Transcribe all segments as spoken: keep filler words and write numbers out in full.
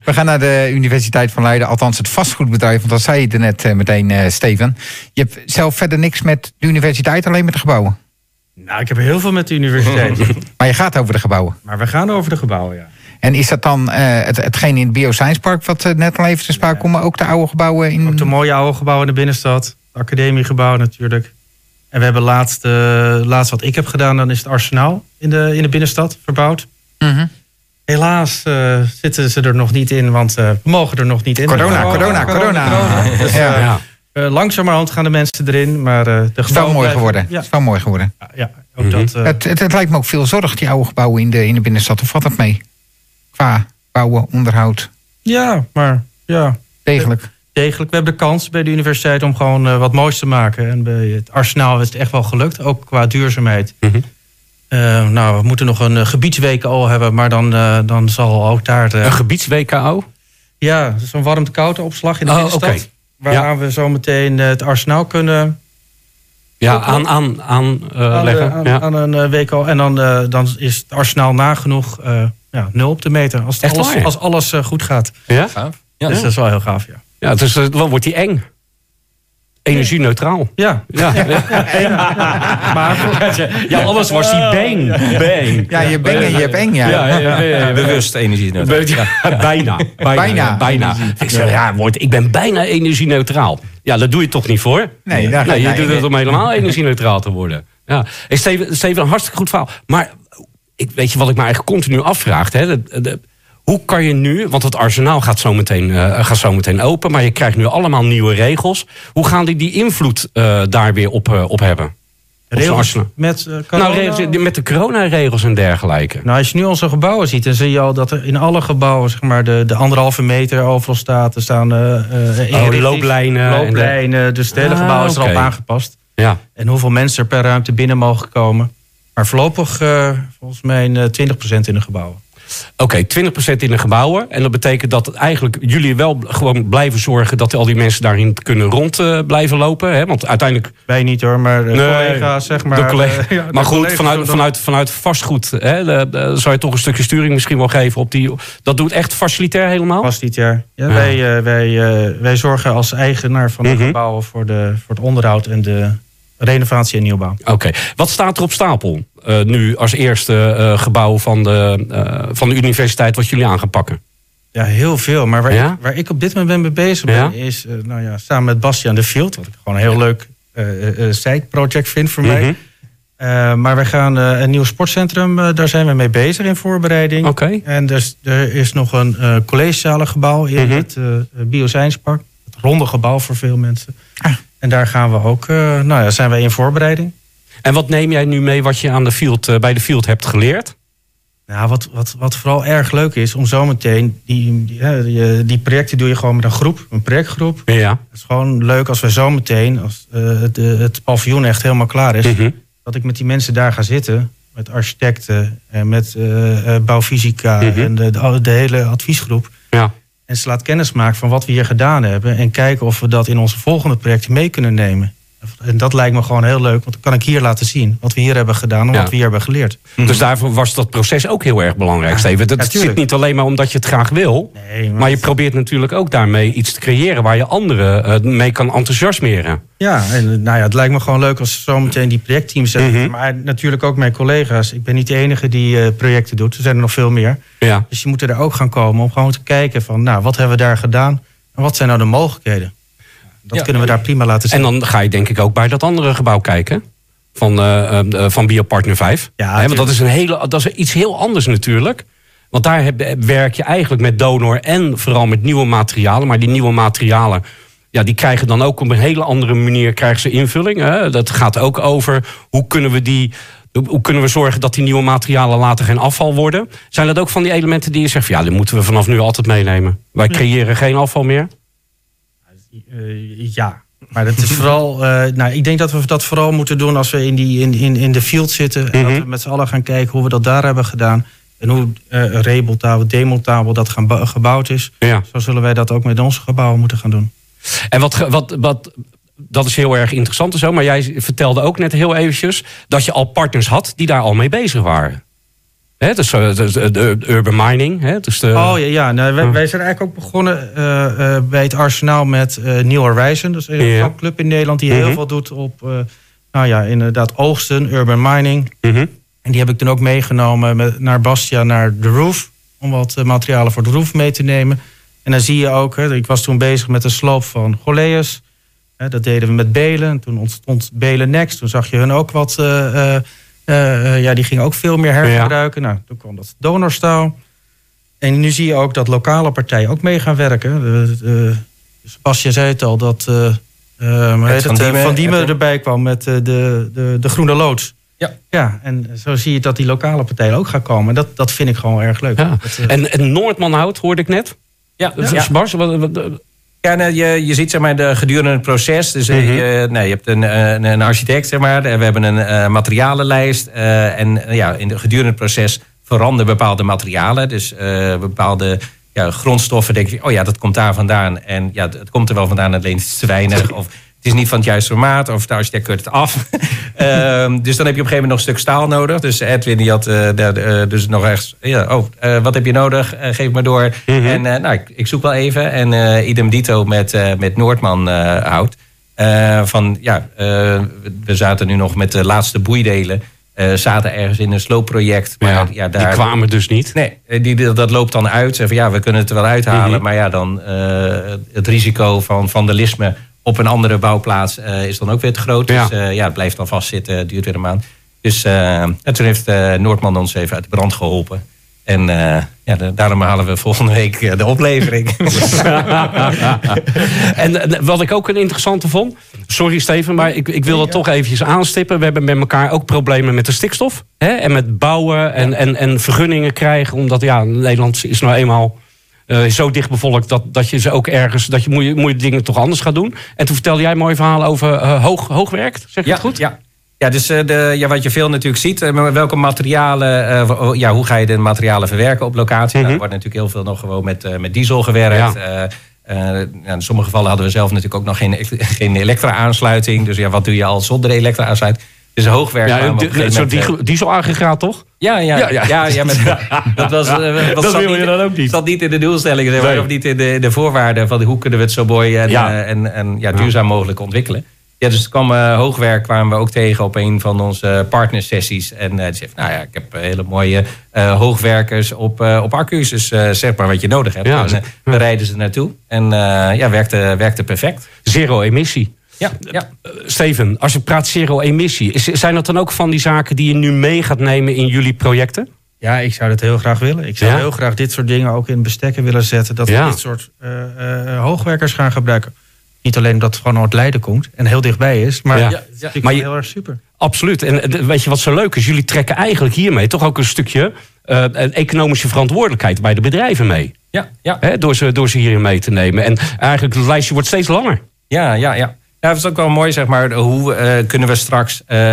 We gaan naar de Universiteit van Leiden, althans het vastgoedbedrijf. Want dat zei je er net uh, meteen, uh, Steven. Je hebt zelf verder niks met de universiteit, alleen met de gebouwen. Nou, ik heb heel veel met de universiteit. Maar je gaat over de gebouwen. Maar we gaan over de gebouwen, ja. En is dat dan uh, het, hetgeen in het Bioscience Park wat uh, net al even te sprake komt, maar ook de oude gebouwen in... Ook de mooie oude gebouwen in de binnenstad. De academiegebouw natuurlijk. En we hebben laatst, uh, laatst wat ik heb gedaan, dan is het Arsenaal in de, in de binnenstad verbouwd. Mm-hmm. Helaas uh, zitten ze er nog niet in, want uh, we mogen er nog niet in. Corona, corona, corona. corona. Dus, uh, ja. uh, langzamerhand gaan de mensen erin, maar uh, de het is wel mooi geworden. Ja. Het is wel mooi geworden. Ja, ja, ook mm-hmm. dat, uh, het, het, het lijkt me ook veel zorg, die oude gebouwen in de, in de binnenstad. Of valt dat mee? Qua bouwen, onderhoud. Ja, maar ja. Degelijk. Degelijk. We hebben de kans bij de universiteit om gewoon uh, wat moois te maken. En bij het Arsenaal is het echt wel gelukt, ook qua duurzaamheid. Mm-hmm. Uh, nou, we moeten nog een uh, gebiedsW K O hebben, maar dan, uh, dan zal ook daar... Uh, een gebiedsW K O? Ja, zo'n warmte-koude opslag in de oh, binnenstad. Okay. Waaraan ja. we zo meteen uh, het Arsenaal kunnen... Ja, aan, aan, aan, uh, aan, leggen. De, aan, ja. aan een uh, W K O. En dan, uh, dan is het Arsenaal nagenoeg uh, ja, nul op de meter. Als, het alles, als alles uh, goed gaat. Ja? Gaaf. Ja, dus ja. Dat is wel heel gaaf, ja. Ja, dus uh, dan wordt die eng. Energie-neutraal. Ja. Ja. Ja. Ja. Ja. Maar, ja, anders was die bang. Bang. Ja, je bang en je hebt eng, ja. Ja, ja, ja, ja, ja. Bewust energie-neutraal. Ja, ja, bijna. Bijna. Bijna. bijna. Ik zeg, ja, ik ben bijna energie-neutraal. Ja, dat doe je toch niet voor? Nee, daar nee je nee, doet nee. het om helemaal energie-neutraal te worden. Ja. Hey, Steven, Steven, een hartstikke goed verhaal. Maar ik, weet je wat ik me eigenlijk continu afvraag? Hè? De, de, Hoe kan je nu, want het Arsenaal gaat zo meteen, uh, gaat zo meteen open... maar je krijgt nu allemaal nieuwe regels. Hoe gaan die die invloed uh, daar weer op, uh, op hebben? Regels met uh, corona? Nou, regels, met de coronaregels en dergelijke. Nou, als je nu onze gebouwen ziet, dan zie je al dat er in alle gebouwen... zeg maar de, de anderhalve meter overal staat. Er staan uh, uh, oh, looplijnen. looplijnen de... Dus het hele ah, gebouw is er okay. al op aangepast. Ja. En hoeveel mensen er per ruimte binnen mogen komen. Maar voorlopig uh, volgens mij uh, twintig procent in de gebouwen. Oké, okay, twintig procent in de gebouwen. En dat betekent dat eigenlijk jullie wel gewoon blijven zorgen... dat al die mensen daarin kunnen rond uh, blijven lopen. Hè? Want uiteindelijk... Wij niet hoor, maar de nee, collega's zeg maar. De collega, uh, ja, maar goed, vanuit, vanuit, vanuit vastgoed... Hè, de, de, zou je toch een stukje sturing misschien wel geven op die... Dat doet echt facilitair helemaal? Facilitair. Ja, ja. Wij, uh, wij, uh, wij zorgen als eigenaar van de mm-hmm. gebouwen... Voor, de, voor het onderhoud en de... renovatie en nieuwbouw. Oké. Okay. Wat staat er op stapel uh, nu als eerste uh, gebouw van de, uh, van de universiteit wat jullie aan gaan pakken? Ja, heel veel. Maar waar, ja? ik, waar ik op dit moment mee bezig ben, ja? is uh, nou ja, samen met Bastiaan de Field, wat ik gewoon een heel leuk uh, uh, side-project vind voor mm-hmm. mij. Uh, maar we gaan uh, een nieuw sportcentrum, uh, daar zijn we mee bezig in voorbereiding. Okay. En dus er is nog een uh, collegezalengebouw in mm-hmm. het uh, Bioscience Park. Het ronde gebouw voor veel mensen. Ah. En daar gaan we ook, uh, nou ja, zijn wij in voorbereiding. En wat neem jij nu mee wat je aan de field, uh, bij de field hebt geleerd? Nou, wat, wat, wat vooral erg leuk is, om zometeen... Die, die, die, die projecten doe je gewoon met een groep, een projectgroep. Ja. Het is gewoon leuk als we zometeen, als uh, het, het paviljoen echt helemaal klaar is... Mm-hmm. dat ik met die mensen daar ga zitten, met architecten en met uh, bouwfysica... Mm-hmm. en de, de, de hele adviesgroep... Ja. En ze laat kennis maken van wat we hier gedaan hebben... en kijken of we dat in onze volgende projecten mee kunnen nemen. En dat lijkt me gewoon heel leuk, want dan kan ik hier laten zien... wat we hier hebben gedaan en ja. wat we hier hebben geleerd. Dus daarvoor was dat proces ook heel erg belangrijk, ja, Steven. Dat ja, zit niet alleen maar omdat je het graag wil... Nee, maar, maar je probeert natuurlijk ook daarmee iets te creëren... waar je anderen uh, mee kan enthousiasmeren. Ja, en nou ja, het lijkt me gewoon leuk als we zo meteen die projectteams hebben. Mm-hmm. Maar natuurlijk ook mijn collega's. Ik ben niet de enige die uh, projecten doet. Er zijn er nog veel meer. Ja. Dus je moet er ook gaan komen om gewoon te kijken van... nou, wat hebben we daar gedaan en wat zijn nou de mogelijkheden? Dat ja, kunnen we daar prima laten zien. En dan ga je denk ik ook bij dat andere gebouw kijken. Van, uh, uh, van Biopartner vijf. Ja, He, want dat is, een hele, dat is iets heel anders natuurlijk. Want daar heb, werk je eigenlijk met donor en vooral met nieuwe materialen. Maar die nieuwe materialen, ja, die krijgen dan ook op een hele andere manier krijgen ze invulling. Hè? Dat gaat ook over hoe kunnen we die... Hoe kunnen we zorgen dat die nieuwe materialen later geen afval worden? Zijn dat ook van die elementen die je zegt... Van, ja, die moeten we vanaf nu altijd meenemen. Wij creëren geen afval meer. Uh, ja, maar dat is vooral... Uh, nou, ik denk dat we dat vooral moeten doen als we in, die, in, in, in de field zitten. Mm-hmm. En dat we met z'n allen gaan kijken hoe we dat daar hebben gedaan. En hoe uh, remontabel, demontabel dat gaan, gebouwd is. Ja. Zo zullen wij dat ook met onze gebouwen moeten gaan doen. En wat... wat, wat dat is heel erg interessant en zo. Maar jij vertelde ook net heel eventjes... dat je al partners had die daar al mee bezig waren. Hè, dus uh, de, de urban mining. Hè, dus de, oh ja, ja nou, wij, wij zijn eigenlijk ook begonnen uh, uh, bij het Arsenaal met uh, New Horizon. Dat is een ja. club in Nederland die mm-hmm. heel veel doet op, uh, nou ja, inderdaad oogsten, urban mining. Mm-hmm. En die heb ik toen ook meegenomen met, naar Bastia, naar de roof. Om wat uh, materialen voor de roof mee te nemen. En dan zie je ook, hè, ik was toen bezig met de sloop van Goleus. Hè, dat deden we met Belen. En toen ontstond Belen Next. Toen zag je hun ook wat... Uh, uh, uh, ja, die gingen ook veel meer hergebruiken. Ja. Nou, toen kwam dat donorstaal. En nu zie je ook dat lokale partijen ook mee gaan werken. Uh, uh, Sebastian zei het al, dat uh, uh, heet het, uh, Van Diemen erbij kwam met uh, de, de, de groene loods. Ja. ja, en zo zie je dat die lokale partijen ook gaan komen. Dat, dat vind ik gewoon erg leuk. Ja. Dat, uh... en, en Noordmanhout hoorde ik net. Ja, dus ja. Bas, wat, wat, ja, nou, je, je ziet zeg maar, de gedurende het proces. Dus mm-hmm. je, nee, je hebt een, een, een architect, zeg maar. We hebben een uh, materialenlijst. Uh, en uh, ja, in de gedurende het proces veranderen bepaalde materialen. Dus uh, bepaalde ja, grondstoffen. Denk je, oh ja, dat komt daar vandaan. En ja, het komt er wel vandaan, alleen het is te weinig. Of het is niet van het juiste formaat. Of de architect keurt het af. um, dus dan heb je op een gegeven moment nog een stuk staal nodig. Dus Edwin die had uh, de, uh, dus nog echt... Ja, oh, uh, wat heb je nodig? Uh, geef maar door. Mm-hmm. En uh, nou, ik, ik zoek wel even. En uh, idem dito met, uh, met Noordman uh, hout. Uh, van, ja, uh, we zaten nu nog met de laatste boeidelen. Uh, zaten ergens in een sloopproject. Maar ja, ja, daar, die kwamen dus niet. Nee, die, dat loopt dan uit. Van, ja, we kunnen het er wel uithalen. Mm-hmm. Maar ja, dan uh, het risico van vandalisme op een andere bouwplaats uh, is dan ook weer te groot. Ja. Dus uh, ja, het blijft dan vastzitten, duurt weer een maand. Dus uh, en toen heeft uh, Noordman ons even uit de brand geholpen. En uh, ja, de, daarom halen we volgende week uh, de oplevering. En uh, wat ik ook een interessante vond... Sorry Steven, maar ik, ik wil dat ja. toch eventjes aanstippen. We hebben met elkaar ook problemen met de stikstof. Hè? En met bouwen en, ja. en, en vergunningen krijgen. Omdat ja, Nederland is nou eenmaal... Uh, zo dicht bevolkt dat, dat je ze ook ergens... dat je moet, je moet je dingen toch anders gaat doen. En toen vertelde jij een mooi verhaal over uh, hoog, hoogwerk. Zeg je ja, het goed? Ja, ja dus uh, de, ja, wat je veel natuurlijk ziet... Uh, welke materialen... Uh, ja, hoe ga je de materialen verwerken op locatie? Mm-hmm. Nou, er wordt natuurlijk heel veel nog gewoon met, uh, met diesel gewerkt. Ja. Uh, uh, in sommige gevallen hadden we zelf natuurlijk ook nog geen, geen elektra-aansluiting. Dus ja, wat doe je al zonder elektra-aansluiting? Dus hoogwerk. Ja, zo'n die, dieselaggregaat toch? Ja, ja, ja, ja. ja, ja met, dat was. Uh, dat wil je niet, dan ook niet. Zat niet in de doelstellingen, nee. Of niet in de, de voorwaarden van hoe kunnen we het zo mooi en, ja. uh, en, en ja, duurzaam mogelijk ontwikkelen. Ja, dus het kwam uh, hoogwerk kwamen we ook tegen op een van onze partnersessies. En uh, die zegt, nou ja, ik heb hele mooie uh, hoogwerkers op, uh, op accu's. Dus uh, zeg maar wat je nodig hebt. Ja, en, uh, we rijden ze naartoe. En uh, ja, werkte, werkte perfect. Zero emissie. Ja, ja. Uh, Steven, als je praat zero-emissie... zijn dat dan ook van die zaken die je nu mee gaat nemen in jullie projecten? Ja, ik zou dat heel graag willen. Ik zou ja? heel graag dit soort dingen ook in bestekken willen zetten. Dat ja. we dit soort uh, uh, hoogwerkers gaan gebruiken. Niet alleen omdat het gewoon uit Leiden komt en heel dichtbij is. Maar ja, ja, ja. ik maar je, heel erg super. Absoluut. En weet je wat zo leuk is? Jullie trekken eigenlijk hiermee toch ook een stukje... Uh, economische verantwoordelijkheid bij de bedrijven mee. Ja, ja. Hè, door, ze, door ze hierin mee te nemen. En eigenlijk het lijstje wordt steeds langer. Ja, ja, ja. Ja, dat is ook wel mooi, zeg maar. Hoe uh, kunnen we straks uh,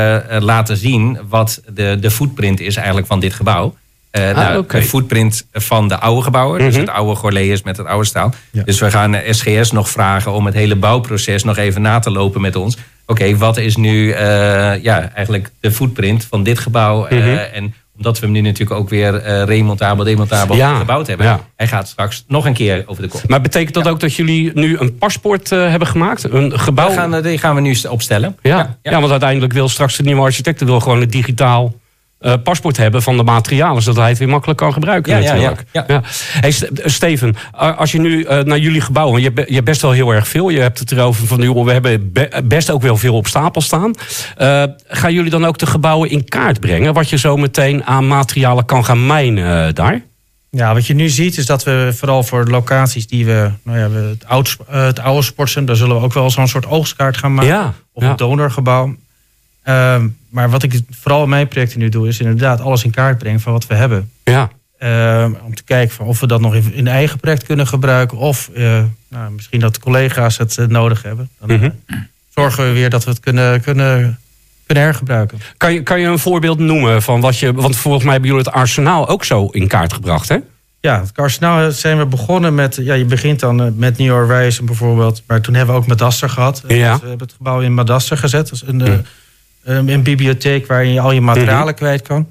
laten zien wat de, de footprint is eigenlijk van dit gebouw? Uh, ah, nou, okay. De footprint van de oude gebouwen, mm-hmm. dus het oude Goleus met het oude staal. Ja. Dus we gaan S G S nog vragen om het hele bouwproces nog even na te lopen met ons. Oké, okay, wat is nu uh, ja, eigenlijk de footprint van dit gebouw? Uh, mm-hmm. En omdat we hem nu natuurlijk ook weer uh, remontabel, demontabel ja. gebouwd hebben. Ja. Hij gaat straks nog een keer over de kop. Maar betekent dat ja. ook dat jullie nu een paspoort uh, hebben gemaakt? Een gebouw? Die gaan, die gaan we nu opstellen. Ja, ja. ja. ja want uiteindelijk wil straks de nieuwe architect wil gewoon een digitaal uh, paspoort hebben van de materialen, zodat hij het weer makkelijk kan gebruiken. Ja, natuurlijk. Ja, ja. Ja. Hey, Steven, als je nu uh, naar jullie gebouw, je, je hebt best wel heel erg veel. Je hebt het erover van, joh, we hebben be, best ook wel veel op stapel staan. Uh, gaan jullie dan ook de gebouwen in kaart brengen, wat je zo meteen aan materialen kan gaan mijnen uh, daar? Ja, wat je nu ziet is dat we vooral voor de locaties die we... Nou ja, we het, oud, uh, het oude sportcentrum, daar zullen we ook wel zo'n soort oogstkaart gaan maken. Ja, of ja. een donorgebouw. Uh, maar wat ik vooral in mijn projecten nu doe, is inderdaad alles in kaart brengen van wat we hebben. Ja. Uh, om te kijken van of we dat nog in, in eigen project kunnen gebruiken. Of uh, nou, misschien dat collega's het uh, nodig hebben. Dan mm-hmm. uh, zorgen we weer dat we het kunnen... kunnen kunnen hergebruiken. Kan je, kan je een voorbeeld noemen van wat je... Want volgens mij hebben jullie het arsenaal ook zo in kaart gebracht, hè? Ja, het arsenaal zijn we begonnen met... Ja, je begint dan met New Horizon bijvoorbeeld. Maar toen hebben we ook Madaster gehad. Ja. We hebben het gebouw in Madaster gezet. Dat is een, ja. een, een bibliotheek waarin je al je materialen mm-hmm. kwijt kan.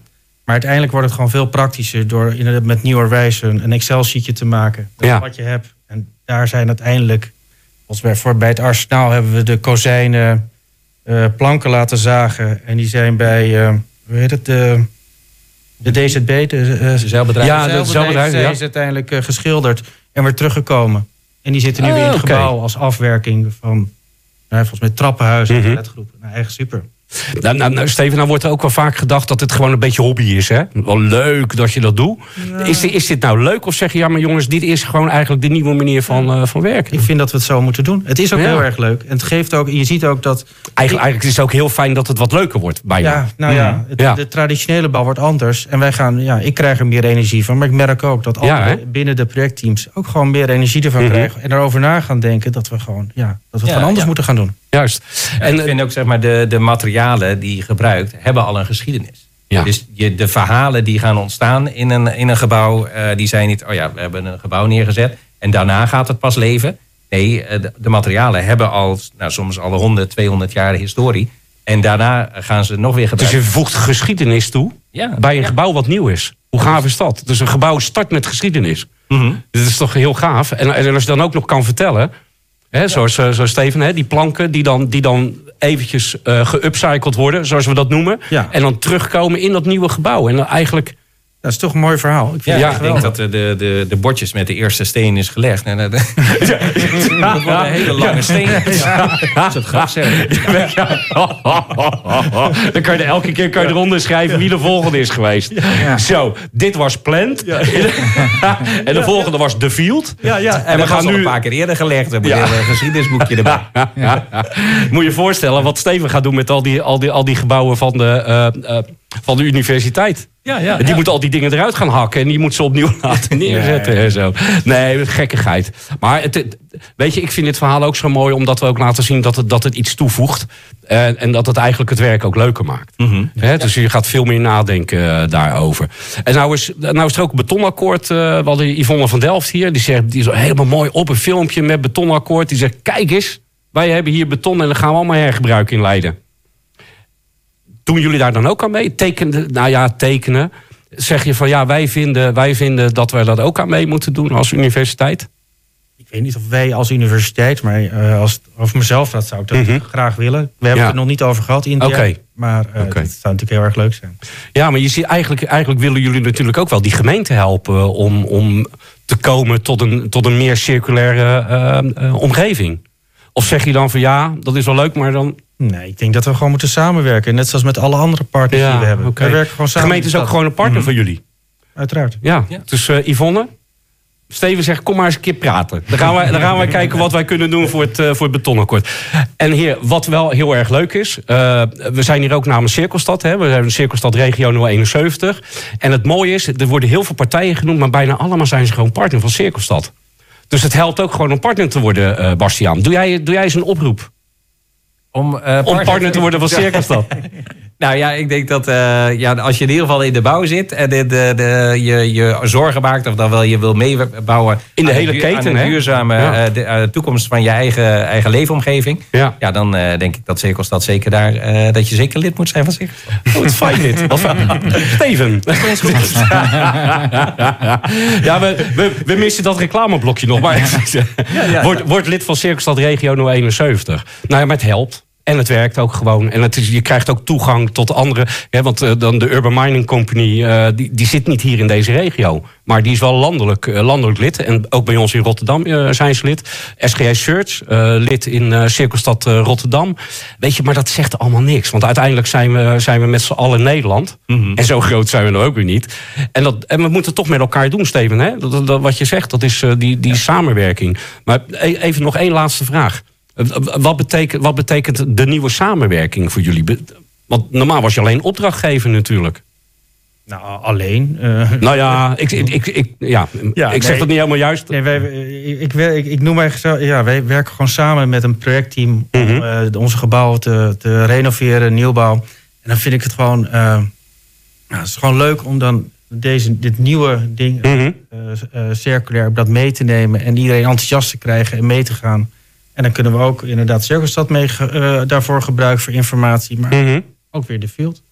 Maar uiteindelijk wordt het gewoon veel praktischer door inderdaad met nieuwerwijs een, een Excel-sheetje te maken. Dat Ja. wat je hebt. En daar zijn uiteindelijk, als bij, voor, bij het arsenaal hebben we de kozijnen, uh, planken laten zagen. En die zijn bij, uh, hoe heet het, de, de D Z B, de, uh, zeilbedrijf. Ja, de zeilbedrijf, zijn ja. is uiteindelijk uh, geschilderd en weer teruggekomen. En die zitten nu Oh, weer in het oké. gebouw als afwerking van, nou, volgens mij trappenhuizen en Mhm. flatgroepen. Nou, echt super. Nou, nou, nou, Steven, nou wordt er ook wel vaak gedacht dat het gewoon een beetje hobby is. Hè? Wel leuk dat je dat doet. Ja. Is, dit- is dit nou leuk of zeg je, ja maar jongens, dit is gewoon eigenlijk de nieuwe manier van, uh, van werken? Ik vind dat we het zo moeten doen. Het is ook Ja. heel erg leuk. En het geeft ook, je ziet ook dat... Eigenlijk, eigenlijk is het ook heel fijn dat het wat leuker wordt bij jou. Ja, nou ja, het, Ja. de traditionele bouw wordt anders. En wij gaan, ja, ik krijg er meer energie van. Maar ik merk ook dat Ja, anderen hè? binnen de projectteams ook gewoon meer energie ervan Mhm. krijgen. En erover na gaan denken dat we gewoon, ja, dat we het Ja, gewoon anders ja. moeten gaan doen. Juist. En En, ik vind ook, zeg maar, de, de materialen die je gebruikt, hebben al een geschiedenis. Ja. Dus je, de verhalen die gaan ontstaan in een, in een gebouw, uh, die zijn niet, oh ja, we hebben een gebouw neergezet en daarna gaat het pas leven. Nee, uh, de, de materialen hebben al, nou, soms al honderd, tweehonderd jaar historie. En daarna gaan ze nog weer dus gebruiken. je voegt geschiedenis toe Ja. bij een Ja. gebouw wat nieuw is. Hoe gaaf is dat? Dus een gebouw start met geschiedenis. Mhm. Dit is toch heel gaaf. En, en als je dan ook nog kan vertellen, hè, zoals, uh, zoals Steven, hè, die planken die dan, die dan eventjes uh, geupcycled worden, zoals we dat noemen. Ja. En dan terugkomen in dat nieuwe gebouw. En dan eigenlijk, Dat is toch een mooi verhaal. Ik vind Ja, het ik echt denk geweldig. dat de, de, de, de bordjes met de eerste steen is gelegd. En, uh, de, dat wordt een hele lange steen. Dat is het grafzerk. dan kan je er elke keer kan je eronder schrijven wie de volgende is geweest. Ja. Zo, dit was Plant. en de volgende was The Field. Ja, ja. En, En we we gaan gaan nu nu- een paar keer eerder gelegd. Dan moet je Ja. een geschiedenisboekje erbij. Moet je je voorstellen wat Steven gaat doen met al die, al die, al die gebouwen van de, uh, uh, van de universiteit. Ja, ja, Die ja. moet al die dingen eruit gaan hakken en die moet ze opnieuw laten neerzetten en zo. Nee, gekkigheid. Maar het, het- weet je, ik vind dit verhaal ook zo mooi omdat we ook laten zien dat het, dat het iets toevoegt. En, en dat het eigenlijk het werk ook leuker maakt. Mm-hmm. Hè, dus je gaat veel meer nadenken uh, daarover. En nou is, nou is er ook een betonakkoord. Uh, we hadden Yvonne van Delft hier. Die zegt, die is helemaal mooi op een filmpje met betonakkoord. Die zegt, kijk eens, wij hebben hier beton en dan gaan we allemaal hergebruik in Leiden. Doen jullie daar dan ook aan mee? Tekenen, nou ja, tekenen. Zeg je van ja, wij vinden, wij vinden dat we dat ook aan mee moeten doen als universiteit? Ik weet niet of wij als universiteit, maar uh, als het over mezelf gaat, zou ik dat Mhm. graag willen. We hebben Ja. het er nog niet over gehad in het Oké. jaar, maar uh, Oké. dat zou natuurlijk heel erg leuk zijn. Ja, maar je ziet eigenlijk, eigenlijk willen jullie natuurlijk ook wel die gemeente helpen om, om te komen tot een, tot een meer circulaire uh, uh, omgeving. Of zeg je dan van ja, dat is wel leuk, maar dan. Nee, ik denk dat we gewoon moeten samenwerken. Net zoals met alle andere partners die we hebben. oké. We werken gewoon De samen. gemeente is ook gewoon een partner van jullie. Uiteraard. Ja, Ja. dus uh, Yvonne, Steven zegt, kom maar eens een keer praten. Dan gaan wij, dan gaan wij kijken wat wij kunnen doen voor het, uh, voor het betonakkoord. En heer, wat wel heel erg leuk is, uh, we zijn hier ook namens Cirkelstad. Hè? We hebben een Cirkelstad Regio nul eenenzeventig. En het mooie is, er worden heel veel partijen genoemd, maar bijna allemaal zijn ze gewoon partner van Cirkelstad. Dus het helpt ook gewoon om partner te worden, uh, Bastiaan. Doe jij, doe jij eens een oproep Om, uh, partner, om partner te worden van Cirkelstad? Nou ja, ik denk dat uh, ja, als je in ieder geval in de bouw zit en de, de, de, je, je zorgen maakt of dan wel je wil meebouwen In de aan hele duur- keten, aan de hè? duurzame Ja. uh, de, uh, toekomst van je eigen, eigen leefomgeving. Ja. Ja, dan uh, denk ik dat Cirkelstad zeker daar, uh, dat je zeker lid moet zijn van Cirkelstad. Oh, wat fijn dit. Wat fijn. Steven. Ja, we, we, we missen dat reclameblokje nog. Maar ja. Word, word lid van Cirkelstad Regio nul eenenzeventig. Nou ja, maar het helpt. En het werkt ook gewoon. En het is, je krijgt ook toegang tot andere. Hè, want uh, dan de Urban Mining Company, uh, die, die zit niet hier in deze regio. Maar die is wel landelijk, uh, landelijk lid. En ook bij ons in Rotterdam uh, zijn ze lid. S G I Search, uh, lid in uh, Cirkelstad uh, Rotterdam. Weet je, maar dat zegt allemaal niks. Want uiteindelijk zijn we, zijn we met z'n allen Nederland. Mm-hmm. En zo groot zijn we er ook weer niet. En, dat, en we moeten het toch met elkaar doen, Steven. Hè? Dat, dat, dat, wat je zegt, dat is uh, die, die ja. samenwerking. Maar even nog één laatste vraag. Wat betekent, wat betekent de nieuwe samenwerking voor jullie? Want normaal was je alleen opdrachtgever natuurlijk. Nou, alleen. Uh, nou ja, ik, ik, ik, ik, ja, ja, ik nee, zeg dat niet helemaal juist. Nee, wij, ik, ik, ik noem eigenlijk, ja, wij werken gewoon samen met een projectteam om mm-hmm. uh, onze gebouwen te, te renoveren, nieuwbouw. En dan vind ik het gewoon, uh, nou, het is gewoon leuk om dan deze, dit nieuwe ding, mm-hmm. uh, uh, circulair, dat mee te nemen en iedereen enthousiast te krijgen en mee te gaan. En dan kunnen we ook inderdaad Cirkelstad mee uh, daarvoor gebruiken voor informatie. Maar mm-hmm. ook weer de field.